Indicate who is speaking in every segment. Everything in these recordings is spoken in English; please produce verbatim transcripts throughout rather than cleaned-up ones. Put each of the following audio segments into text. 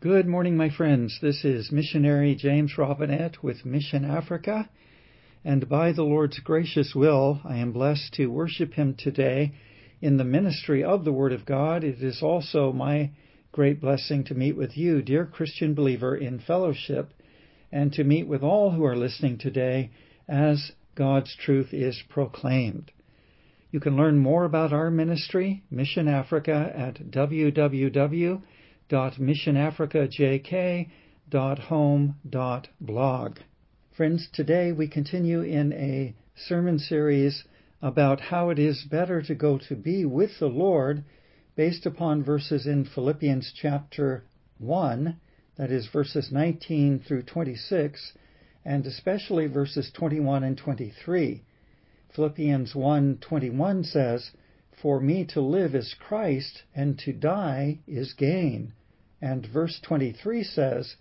Speaker 1: Good morning, my friends. This is missionary James Robinette with Mission Africa, and by the Lord's gracious will, I am blessed to worship Him today in the ministry of the Word of God. It is also my great blessing to meet with you, dear Christian believer, in fellowship, and to meet with all who are listening today as God's truth is proclaimed. You can learn more about our ministry, Mission Africa, at w w w dot mission africa j k dot home dot blog. Friends, today we continue in a sermon series about how it is better to go to be with the Lord based upon verses in Philippians chapter one, that is verses nineteen through twenty-six, and especially verses twenty-one and twenty-three. Philippians one twenty-one says, "For me to live is Christ, and to die is gain." And verse twenty-three says,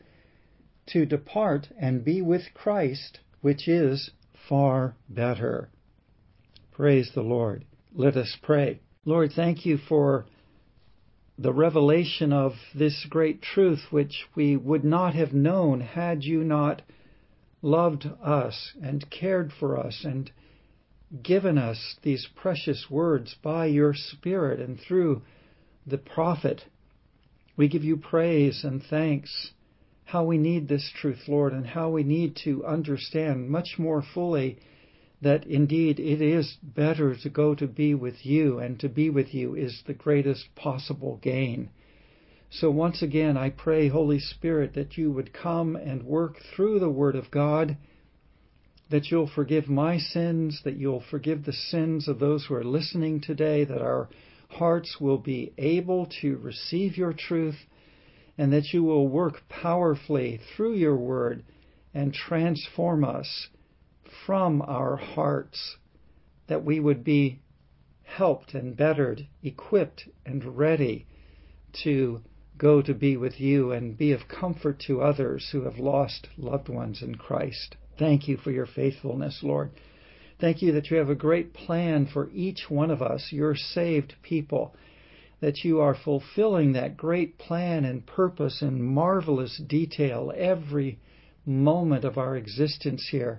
Speaker 1: "To depart and be with Christ, which is far better." Praise the Lord. Let us pray. Lord, thank you for the revelation of this great truth which we would not have known had you not loved us and cared for us and given us these precious words by your Spirit and through the prophet. We give you praise and thanks. How we need this truth, Lord, and how we need to understand much more fully that indeed it is better to go to be with you, and to be with you is the greatest possible gain. So once again, I pray, Holy Spirit, that you would come and work through the Word of God, that you'll forgive my sins, that you'll forgive the sins of those who are listening today, that our hearts will be able to receive your truth, and that you will work powerfully through your word and transform us from our hearts, that we would be helped and bettered, equipped and ready to go to be with you and be of comfort to others who have lost loved ones in Christ. Thank you for your faithfulness, Lord. Thank you that you have a great plan for each one of us, your saved people, that you are fulfilling that great plan and purpose in marvelous detail every moment of our existence here,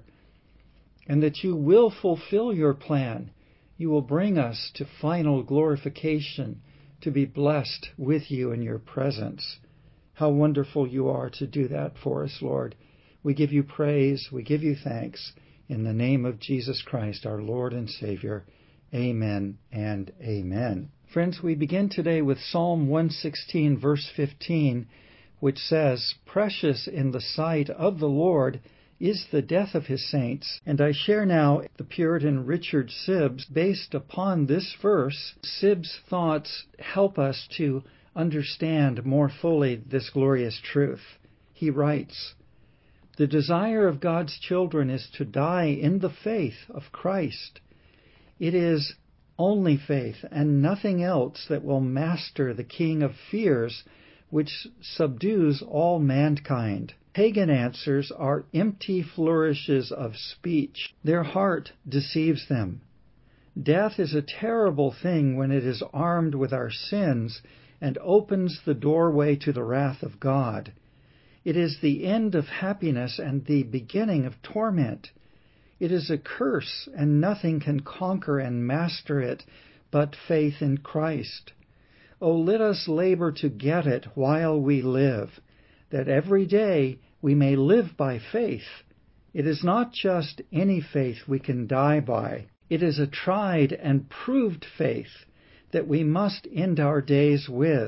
Speaker 1: and that you will fulfill your plan. You will bring us to final glorification, to be blessed with you in your presence. How wonderful you are to do that for us, Lord. We give you praise, we give you thanks. In the name of Jesus Christ, our Lord and Savior, amen and amen. Friends, we begin today with Psalm one sixteen, verse fifteen, which says, "Precious in the sight of the Lord is the death of his saints." And I share now the Puritan Richard Sibbes. Based upon this verse, Sibbes' thoughts help us to understand more fully this glorious truth. He writes, "The desire of God's children is to die in the faith of Christ. It is only faith and nothing else that will master the king of fears which subdues all mankind. Pagan answers are empty flourishes of speech. Their heart deceives them. Death is a terrible thing when it is armed with our sins and opens the doorway to the wrath of God. It is the end of happiness and the beginning of torment. It is a curse, and nothing can conquer and master it but faith in Christ. Oh, let us labor to get it while we live, that every day we may live by faith. It is not just any faith we can die by. It is a tried and proved faith that we must end our days with.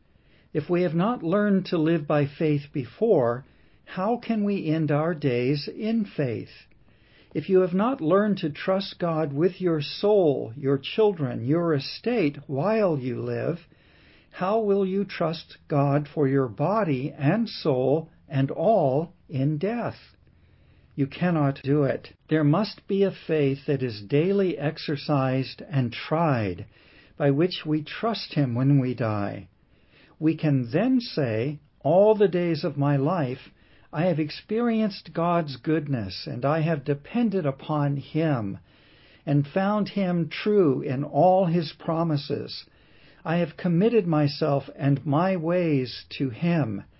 Speaker 1: If we have not learned to live by faith before, how can we end our days in faith? If you have not learned to trust God with your soul, your children, your estate while you live, how will you trust God for your body and soul and all in death? You cannot do it. There must be a faith that is daily exercised and tried, by which we trust Him when we die. We can then say, all the days of my life, I have experienced God's goodness, and I have depended upon Him, and found Him true in all His promises. I have committed myself and my ways to Him,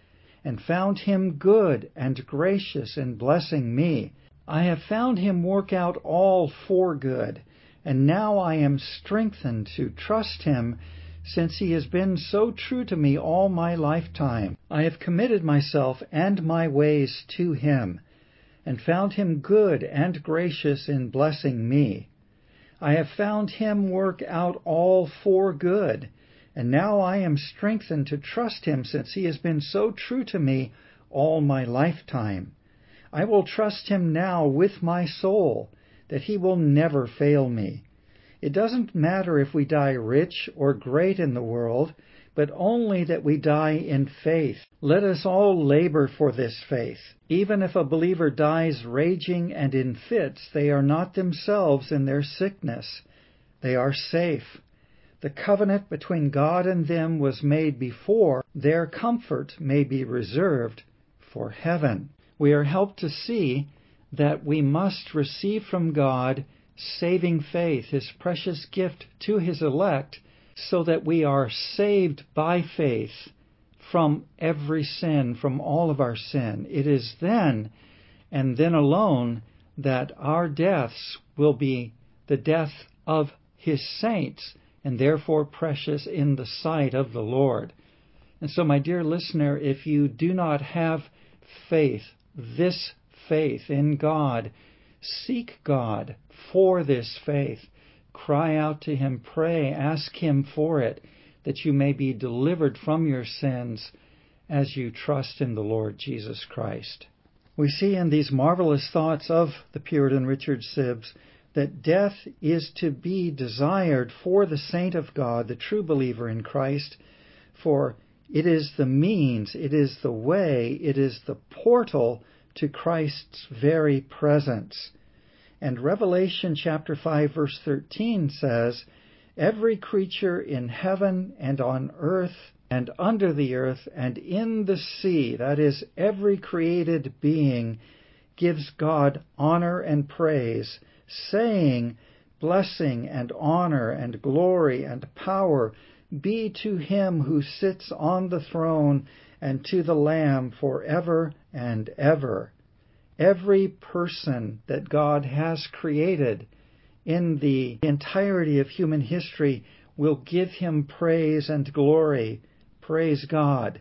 Speaker 1: and found him good and gracious in blessing me. I have found him work out all for good, and now I am strengthened to trust him, since he has been so true to me all my lifetime. I have committed myself and my ways to him, and found him good and gracious in blessing me. I have found him work out all for good, and now I am strengthened to trust him, since he has been so true to me all my lifetime. I will trust him now with my soul, that he will never fail me. It doesn't matter if we die rich or great in the world, but only that we die in faith. Let us all labor for this faith. Even if a believer dies raging and in fits, they are not themselves in their sickness. They are safe. The covenant between God and them was made before their comfort may be reserved for heaven. We are helped to see that we must receive from God saving faith, his precious gift to his elect, so that we are saved by faith from every sin, from all of our sin. It is then, and then alone, that our deaths will be the death of his saints, and therefore precious in the sight of the Lord. And so, my dear listener, if you do not have faith, this faith in God, seek God for this faith. Cry out to him, pray, ask him for it, that you may be delivered from your sins as you trust in the Lord Jesus Christ. We see in these marvelous thoughts of the Puritan Richard Sibbes that death is to be desired for the saint of God, the true believer in Christ, for it is the means, it is the way, it is the portal to Christ's very presence. And Revelation chapter five verse thirteen says, "Every creature in heaven and on earth and under the earth and in the sea," that is, every created being, gives God honor and praise, saying, "Blessing and honor and glory and power be to him who sits on the throne and to the Lamb forever and ever." Every person that God has created in the entirety of human history will give him praise and glory. Praise God.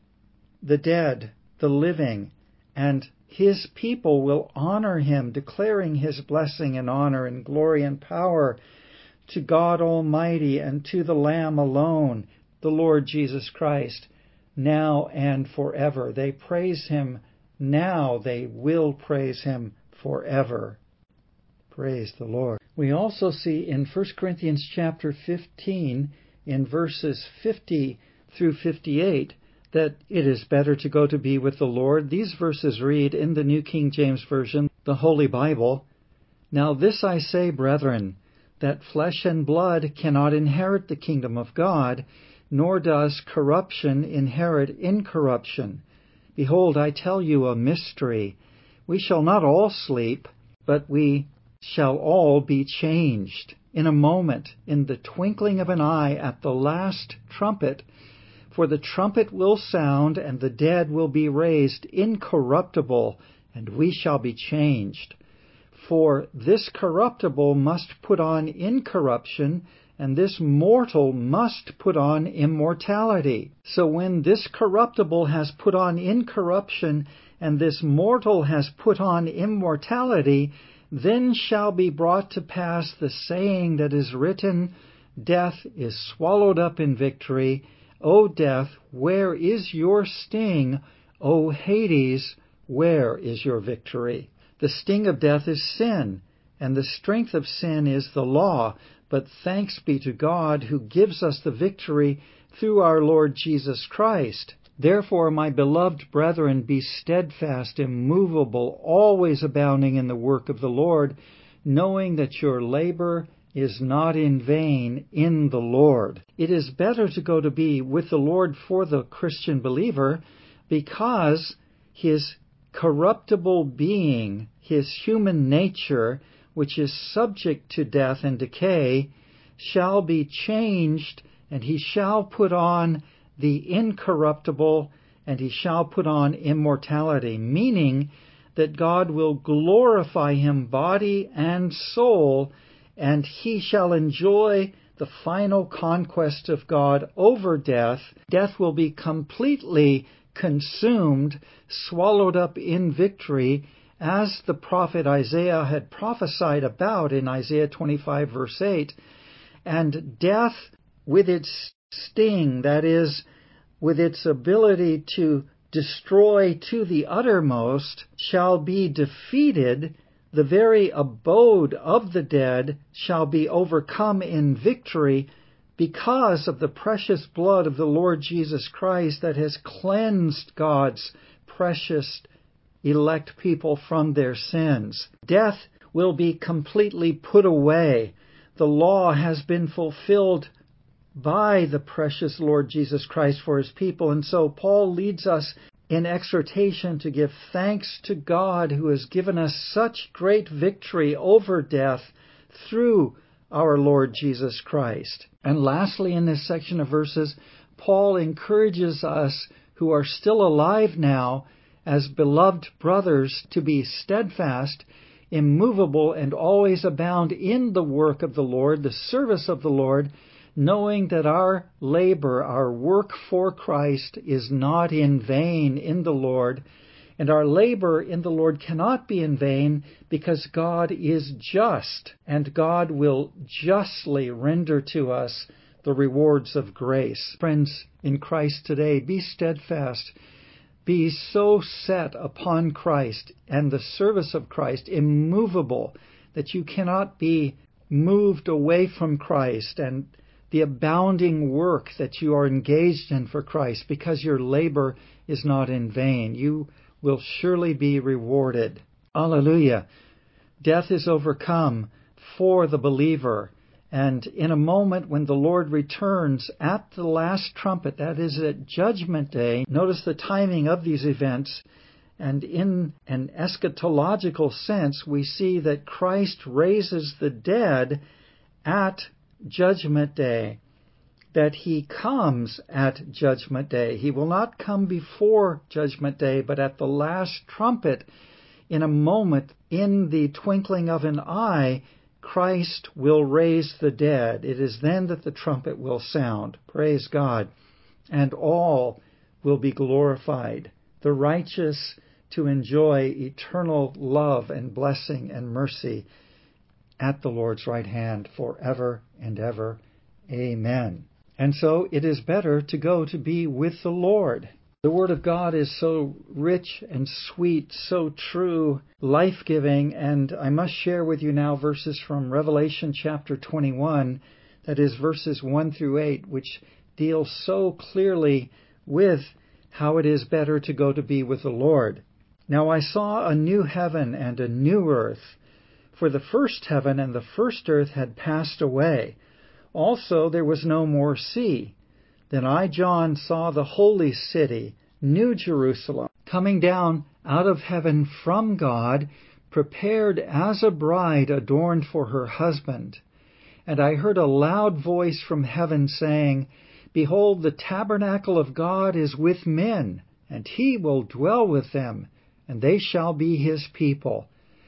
Speaker 1: The dead, the living, and his people will honor him, declaring his blessing and honor and glory and power to God Almighty and to the Lamb alone, the Lord Jesus Christ, now and forever. They praise him now, they will praise him forever. Praise the Lord. We also see in First Corinthians chapter fifteen, in verses fifty through fifty-eight, that it is better to go to be with the Lord. These verses read in the New King James Version, the Holy Bible, "Now this I say, brethren, that flesh and blood cannot inherit the kingdom of God, nor does corruption inherit incorruption. Behold, I tell you a mystery. We shall not all sleep, but we shall all be changed in a moment, in the twinkling of an eye, at the last trumpet. For the trumpet will sound, and the dead will be raised incorruptible, and we shall be changed. For this corruptible must put on incorruption, and this mortal must put on immortality. So when this corruptible has put on incorruption, and this mortal has put on immortality, then shall be brought to pass the saying that is written, Death is swallowed up in victory. O death, where is your sting? O Hades, where is your victory?" The sting of death is sin, and the strength of sin is the law. But thanks be to God who gives us the victory through our Lord Jesus Christ. Therefore, my beloved brethren, be steadfast, immovable, always abounding in the work of the Lord, knowing that your labor is not in vain in the Lord. It is better to go to be with the Lord for the Christian believer, because his corruptible being, his human nature, which is subject to death and decay, shall be changed, and he shall put on the incorruptible and he shall put on immortality, meaning that God will glorify him body and soul, and he shall enjoy the final conquest of God over death. Death will be completely consumed, swallowed up in victory, as the prophet Isaiah had prophesied about in Isaiah twenty-five, verse eight. And death, with its sting, that is, with its ability to destroy to the uttermost, shall be defeated. The very abode of the dead shall be overcome in victory because of the precious blood of the Lord Jesus Christ that has cleansed God's precious elect people from their sins. Death will be completely put away. The law has been fulfilled by the precious Lord Jesus Christ for his people. And so Paul leads us in exhortation to give thanks to God who has given us such great victory over death through our Lord Jesus Christ. And lastly, in this section of verses, Paul encourages us who are still alive now as beloved brothers to be steadfast, immovable, and always abound in the work of the Lord, the service of the Lord, knowing that our labor, our work for Christ, is not in vain in the Lord, and our labor in the Lord cannot be in vain because God is just, and God will justly render to us the rewards of grace. Friends in Christ today, be steadfast. Be so set upon Christ and the service of Christ, immovable, that you cannot be moved away from Christ and the abounding work that you are engaged in for Christ, because your labor is not in vain. You will surely be rewarded. Alleluia. Death is overcome for the believer. And in a moment when the Lord returns at the last trumpet, that is at Judgment Day, notice the timing of these events, and in an eschatological sense, we see that Christ raises the dead at Judgment Day, that he comes at Judgment Day. He will not come before Judgment Day, but at the last trumpet, in a moment, in the twinkling of an eye, Christ will raise the dead. It is then that the trumpet will sound. Praise God. And all will be glorified. The righteous to enjoy eternal love and blessing and mercy at the Lord's right hand forever and ever. Amen. And so it is better to go to be with the Lord. The Word of God is so rich and sweet, so true, life-giving, and I must share with you now verses from Revelation chapter twenty-one, that is verses one through eight, which deal so clearly with how it is better to go to be with the Lord. Now I saw a new heaven and a new earth, for the first heaven and the first earth had passed away. Also there was no more sea. Then I, John, saw the holy city, New Jerusalem, coming down out of heaven from God, prepared as a bride adorned for her husband. And I heard a loud voice from heaven saying, Behold, the tabernacle of God is with men, and he will dwell with them, and they shall be his people.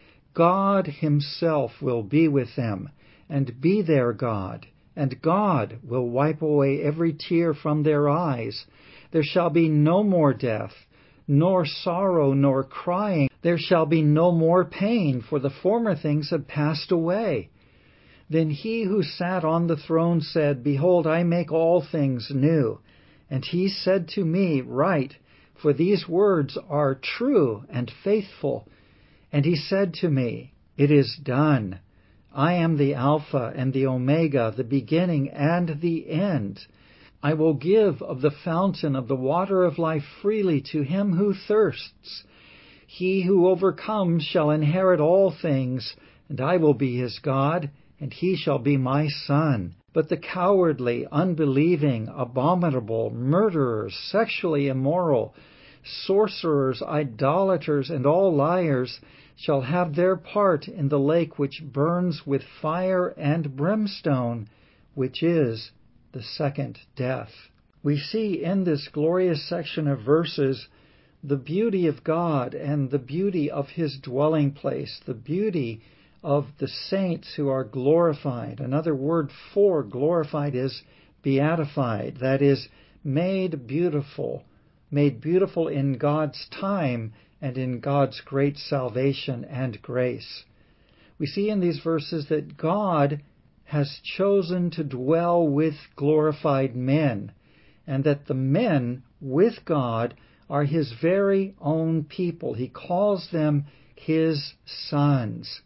Speaker 1: God himself will be with them, and be their God. And God will wipe away every tear from their eyes. There shall be no more death, nor sorrow, nor crying. There shall be no more pain, for the former things have passed away. Then he who sat on the throne said, Behold, I make all things new. And he said to me, Write, for these words are true and faithful. And he said to me, It is done. I am the Alpha and the Omega, the beginning and the end. I will give of the fountain of the water of life freely to him who thirsts. He who overcomes shall inherit all things, and I will be his God, and he shall be my son. But the cowardly, unbelieving, abominable, murderers, sexually immoral, sorcerers, idolaters, and all liars shall have their part in the lake which burns with fire and brimstone, which is the second death. we see in this glorious section of verses the beauty of God and the beauty of His dwelling place, the beauty of the saints who are glorified. Another word for glorified is beatified, that is, made beautiful, made beautiful in God's time and in God's great salvation and grace. We see in these verses that God has chosen to dwell with glorified men, and that the men with God are His very own people. He calls them His sons.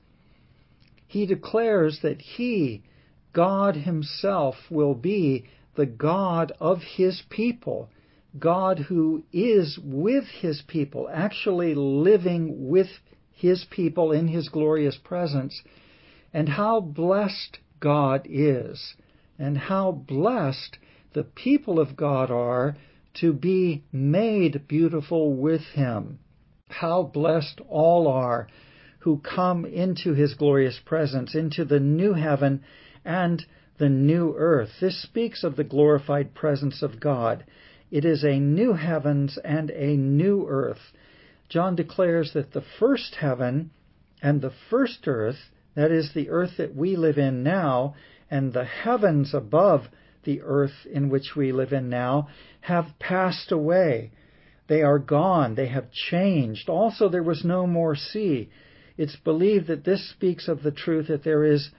Speaker 1: He declares that He, God Himself, will be the God of His people, God who is with His people, actually living with His people in His glorious presence. And how blessed God is, and how blessed the people of God are to be made beautiful with Him. How blessed all are who come into His glorious presence, into the new heaven and the new earth. This speaks of the glorified presence of God. It is a new heavens and a new earth. John declares that the first heaven and the first earth, that is the earth that we live in now, and the heavens above the earth in which we live in now, have passed away. They are gone. They have changed. Also, there was no more sea. It's believed that this speaks of the truth that there is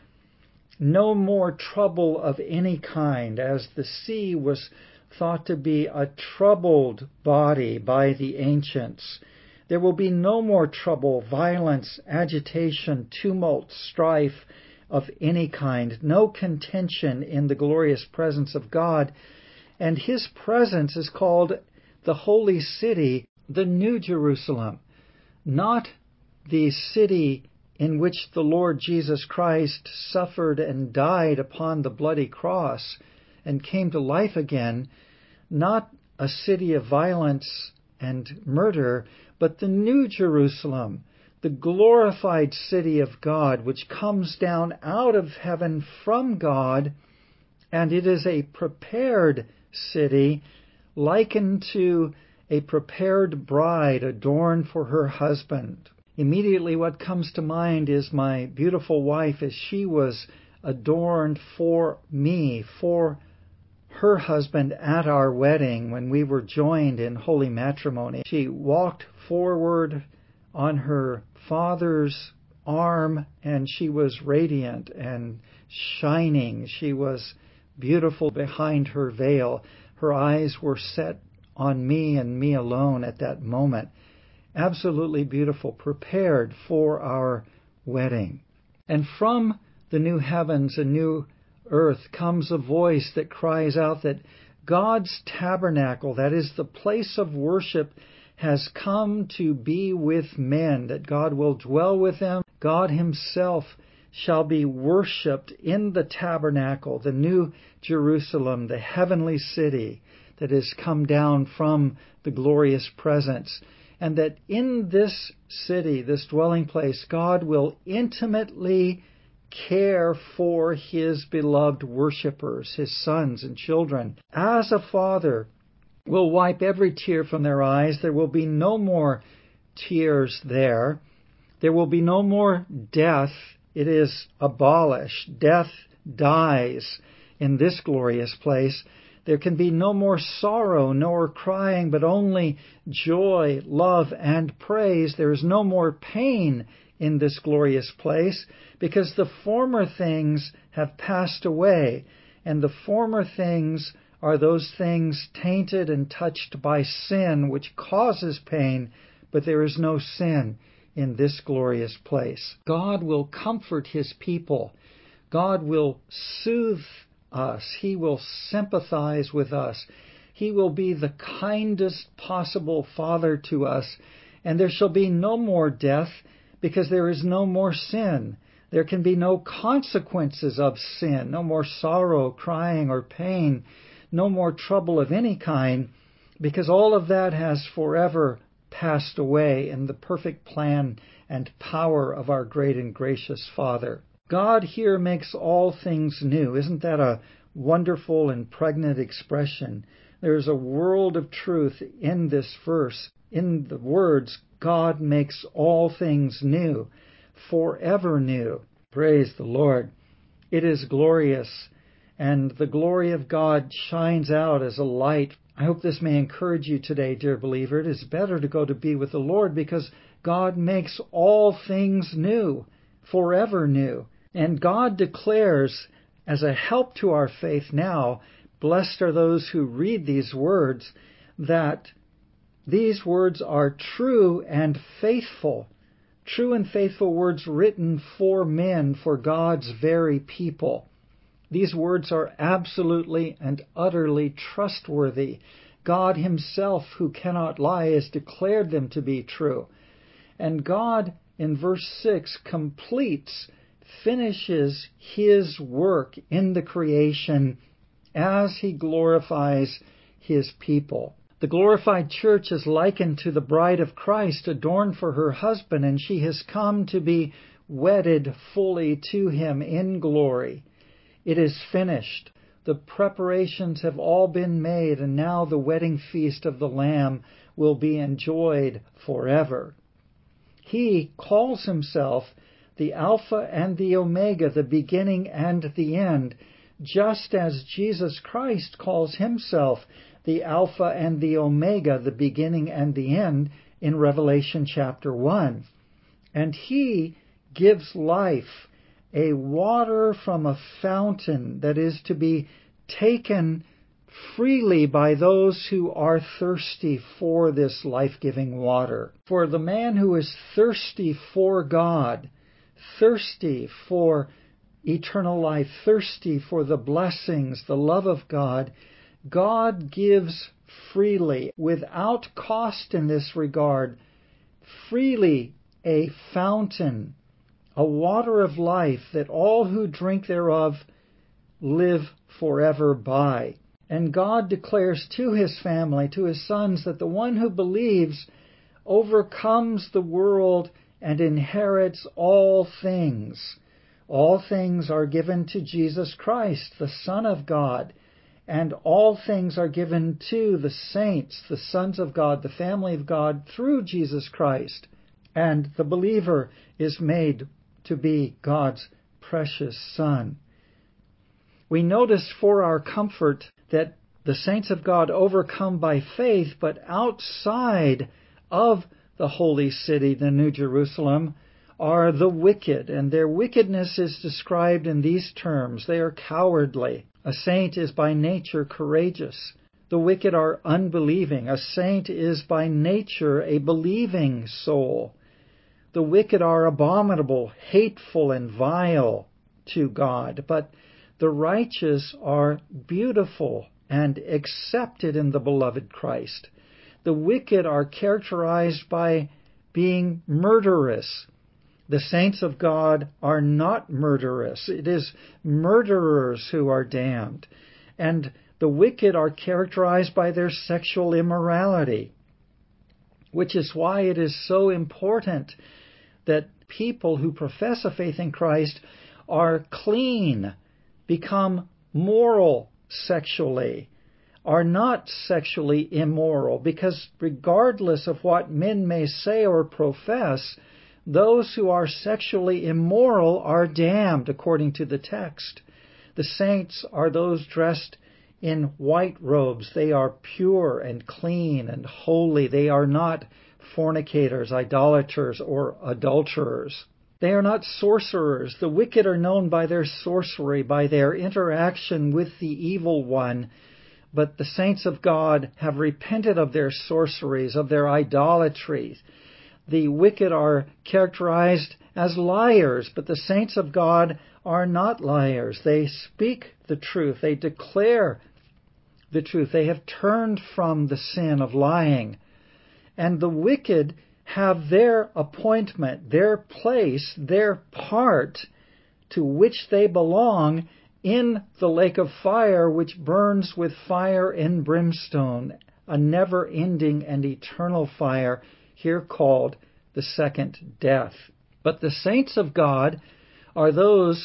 Speaker 1: no more trouble of any kind, as the sea was thought to be a troubled body by the ancients. There will be no more trouble, violence, agitation, tumult, strife of any kind, no contention in the glorious presence of God. And His presence is called the Holy City, the New Jerusalem, not the city in which the Lord Jesus Christ suffered and died upon the bloody cross and came to life again, not a city of violence and murder, but the New Jerusalem, the glorified city of God, which comes down out of heaven from God, and it is a prepared city, likened to a prepared bride adorned for her husband. Immediately what comes to mind is my beautiful wife as she was adorned for me, for her husband at our wedding when we were joined in holy matrimony. She walked forward on her father's arm, and she was radiant and shining. She was beautiful behind her veil. Her eyes were set on me and me alone at that moment. Absolutely beautiful, prepared for our wedding. And from the new heavens and new earth comes a voice that cries out that God's tabernacle, that is the place of worship, has come to be with men, that God will dwell with them. God Himself shall be worshipped in the tabernacle, the new Jerusalem, the heavenly city that has come down from the glorious presence. And that in this city, this dwelling place, God will intimately care for His beloved worshipers, His sons and children. As a father will wipe every tear from their eyes, there will be no more tears there. There will be no more death. It is abolished. Death dies in this glorious place. There can be no more sorrow, nor crying, but only joy, love, and praise. There is no more pain in this glorious place, because the former things have passed away, and the former things are those things tainted and touched by sin, which causes pain, but there is no sin in this glorious place. God will comfort His people. God will soothe us. He will sympathize with us. He will be the kindest possible Father to us. And there shall be no more death, because there is no more sin. There can be no consequences of sin, no more sorrow, crying, or pain, no more trouble of any kind, because all of that has forever passed away in the perfect plan and power of our great and gracious Father. God here makes all things new. Isn't that a wonderful and pregnant expression? There's a world of truth in this verse. In the words, God makes all things new, forever new. Praise the Lord. It is glorious, and the glory of God shines out as a light. I hope this may encourage you today, dear believer. It is better to go to be with the Lord because God makes all things new, forever new. And God declares, as a help to our faith now, blessed are those who read these words, that these words are true and faithful. True and faithful words written for men, for God's very people. These words are absolutely and utterly trustworthy. God himself, who cannot lie, has declared them to be true. And God, in verse six, completes, finishes his work in the creation as he glorifies his people. The glorified church is likened to the bride of Christ, adorned for her husband, and she has come to be wedded fully to him in glory. It is finished. The preparations have all been made, and now the wedding feast of the Lamb will be enjoyed forever. He calls himself the Alpha and the Omega, the beginning and the end, just as Jesus Christ calls himself the Alpha and the Omega, the beginning and the end, in Revelation chapter one. And he gives life, a water from a fountain that is to be taken freely by those who are thirsty for this life-giving water. For the man who is thirsty for God, thirsty for eternal life, thirsty for the blessings, the love of God, God gives freely, without cost in this regard, freely a fountain, a water of life that all who drink thereof live forever by. And God declares to his family, to his sons, that the one who believes overcomes the world and inherits all things. All things are given to Jesus Christ, the Son of God, and all things are given to the saints, the sons of God, the family of God, through Jesus Christ. And the believer is made to be God's precious son. We notice for our comfort that the saints of God overcome by faith, but outside of the holy city, the New Jerusalem, are the wicked, and their wickedness is described in these terms. They are cowardly. A saint is by nature courageous. The wicked are unbelieving. A saint is by nature a believing soul. The wicked are abominable, hateful, and vile to God, but the righteous are beautiful and accepted in the beloved Christ. The wicked are characterized by being murderous. The saints of God are not murderous. It is murderers who are damned. And the wicked are characterized by their sexual immorality, which is why it is so important that people who profess a faith in Christ are clean, become moral sexually, are not sexually immoral, because regardless of what men may say or profess, those who are sexually immoral are damned, according to the text. The saints are those dressed in white robes. They are pure and clean and holy. They are not fornicators, idolaters, or adulterers. They are not sorcerers. The wicked are known by their sorcery, by their interaction with the evil one. But the saints of God have repented of their sorceries, of their idolatries. The wicked are characterized as liars, but the saints of God are not liars. They speak the truth. They declare the truth. They have turned from the sin of lying. And the wicked have their appointment, their place, their part to which they belong in the lake of fire, which burns with fire and brimstone, a never-ending and eternal fire, here called the second death. But the saints of God are those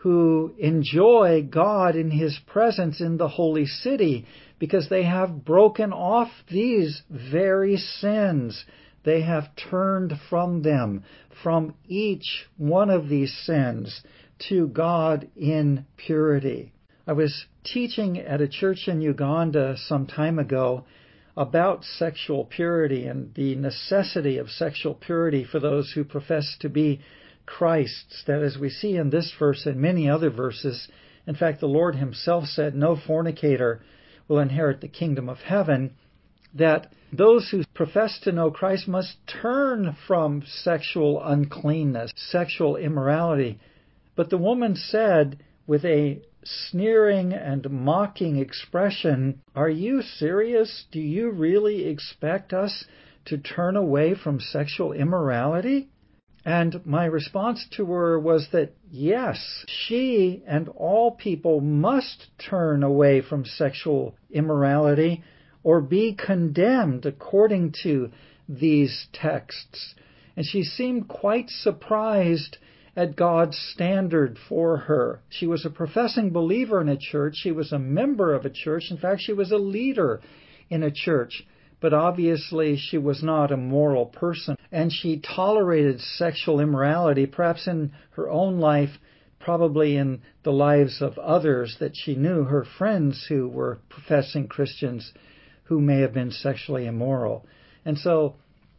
Speaker 1: who enjoy God in His presence in the holy city, because they have broken off these very sins. They have turned from them, from each one of these sins, to God in purity. I was teaching at a church in Uganda some time ago about sexual purity and the necessity of sexual purity for those who profess to be Christ's, that as we see in this verse and many other verses, in fact, the Lord Himself said, no fornicator will inherit the kingdom of heaven, that those who profess to know Christ must turn from sexual uncleanness, sexual immorality. But the woman said with a sneering and mocking expression, "Are you serious? Do you really expect us to turn away from sexual immorality?" And my response to her was that, yes, she and all people must turn away from sexual immorality or be condemned according to these texts. And she seemed quite surprised at God's standard for her. She was a professing believer in a church. She was a member of a church. In fact, she was a leader in a church. But obviously she was not a moral person. And she tolerated sexual immorality, perhaps in her own life, probably in the lives of others that she knew, her friends who were professing Christians who may have been sexually immoral. And so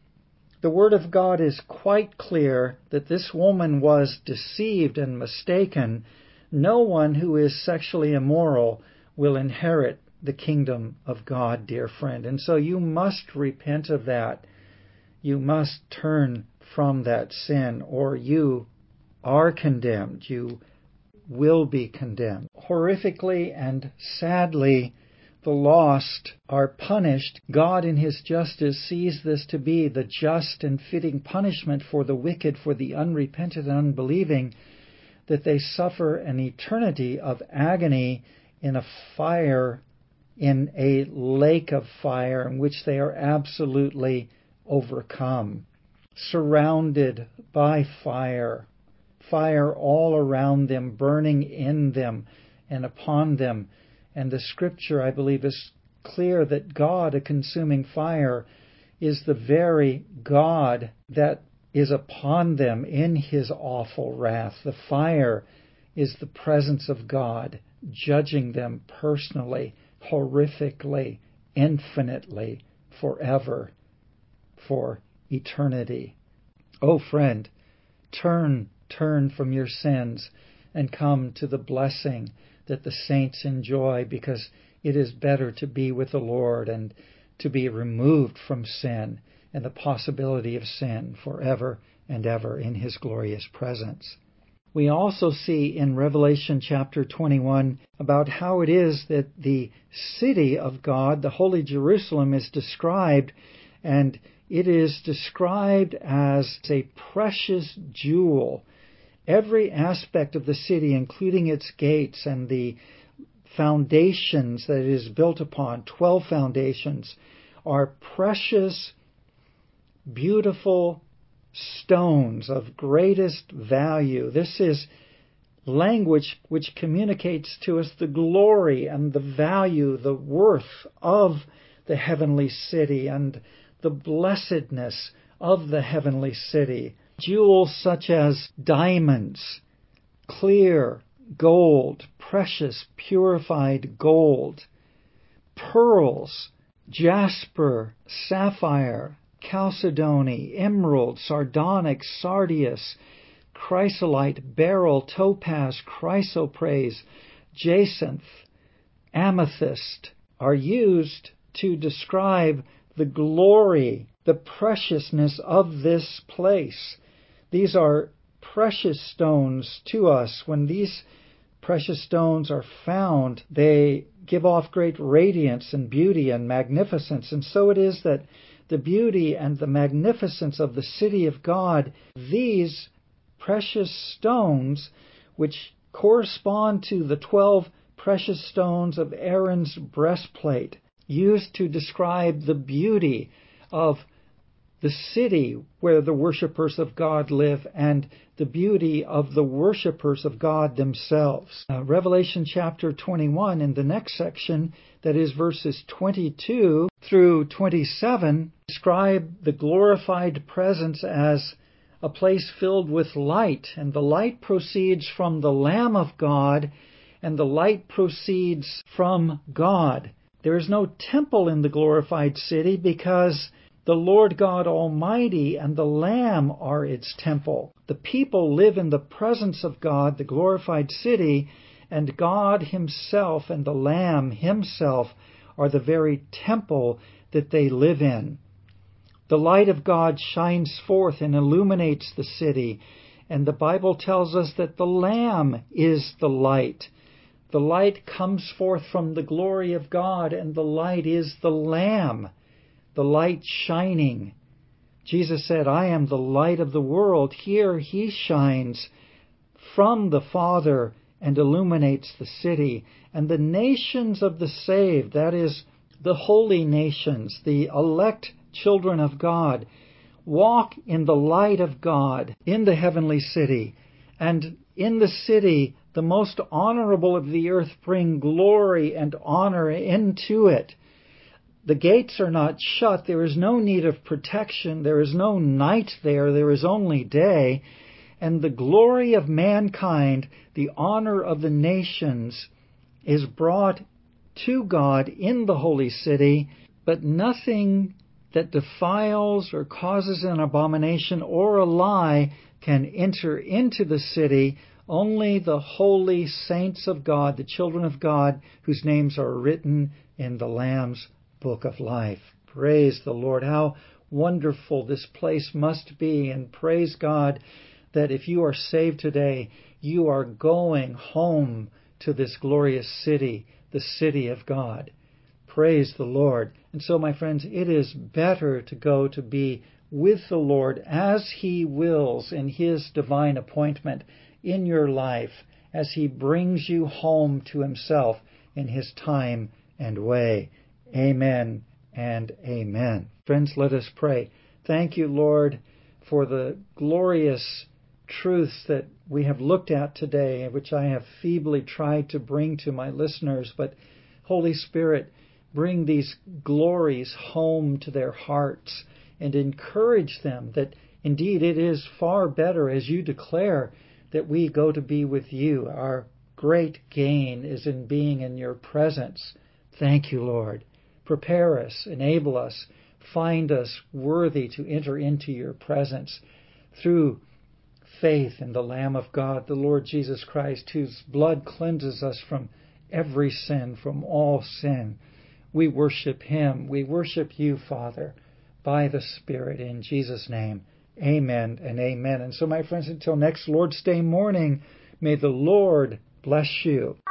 Speaker 1: the Word of God is quite clear that this woman was deceived and mistaken. No one who is sexually immoral will inherit the kingdom of God, dear friend. And so you must repent of that. You must turn from that sin, or you are condemned. You will be condemned. Horrifically and sadly, the lost are punished. God in His justice sees this to be the just and fitting punishment for the wicked, for the unrepentant and unbelieving, that they suffer an eternity of agony in a fire, in a lake of fire in which they are absolutely overcome, surrounded by fire, fire all around them, burning in them and upon them. And the Scripture, I believe, is clear that God, a consuming fire, is the very God that is upon them in His awful wrath. The fire is the presence of God judging them personally, horrifically, infinitely, forever, for eternity. Oh, friend, turn, turn from your sins and come to the blessing that the saints enjoy, because it is better to be with the Lord and to be removed from sin and the possibility of sin forever and ever in His glorious presence. We also see in Revelation chapter twenty-one about how it is that the city of God, the Holy Jerusalem, is described, and it is described as a precious jewel. Every aspect of the city, including its gates and the foundations that it is built upon, twelve foundations, are precious, beautiful stones of greatest value. This is language which communicates to us the glory and the value, the worth of the heavenly city and the blessedness of the heavenly city. Jewels such as diamonds, clear gold, precious purified gold, pearls, jasper, sapphire, chalcedony, emerald, sardonyx, sardius, chrysolite, beryl, topaz, chrysoprase, jacinth, amethyst are used to describe the glory, the preciousness of this place. These are precious stones to us. When these precious stones are found, they give off great radiance and beauty and magnificence. And so it is that the beauty and the magnificence of the city of God, these precious stones, which correspond to the twelve precious stones of Aaron's breastplate, used to describe the beauty of the city where the worshipers of God live, and the beauty of the worshipers of God themselves. Uh, Revelation chapter twenty-one, in the next section, that is verses twenty-two through twenty-seven, describe the glorified presence as a place filled with light, and the light proceeds from the Lamb of God, and the light proceeds from God. There is no temple in the glorified city because the Lord God Almighty and the Lamb are its temple. The people live in the presence of God, the glorified city, and God Himself and the Lamb Himself are the very temple that they live in. The light of God shines forth and illuminates the city, and the Bible tells us that the Lamb is the light. The light comes forth from the glory of God, and the light is the Lamb, the light shining. Jesus said, I am the light of the world. Here He shines from the Father and illuminates the city. And the nations of the saved, that is, the holy nations, the elect children of God, walk in the light of God in the heavenly city. And in the city, the most honorable of the earth bring glory and honor into it. The gates are not shut. There is no need of protection. There is no night there. There is only day. And the glory of mankind, the honor of the nations, is brought to God in the holy city, but nothing that defiles or causes an abomination or a lie can enter into the city. Only the holy saints of God, the children of God, whose names are written in the Lamb's book of life. Praise the Lord. How wonderful this place must be. And praise God that if you are saved today, you are going home to this glorious city, the city of God. Praise the Lord. And so, my friends, it is better to go to be with the Lord as He wills in His divine appointment in your life, as He brings you home to Himself in His time and way. Amen and amen. Friends, let us pray. Thank you, Lord, for the glorious truths that we have looked at today, which I have feebly tried to bring to my listeners. But Holy Spirit, bring these glories home to their hearts and encourage them that indeed it is far better, as you declare, that we go to be with you. Our great gain is in being in your presence. Thank you, Lord. Prepare us, enable us, find us worthy to enter into your presence through faith in the Lamb of God, the Lord Jesus Christ, whose blood cleanses us from every sin, from all sin. We worship Him. We worship you, Father, by the Spirit, in Jesus' name. Amen and amen. And so, my friends, until next Lord's Day morning, may the Lord bless you.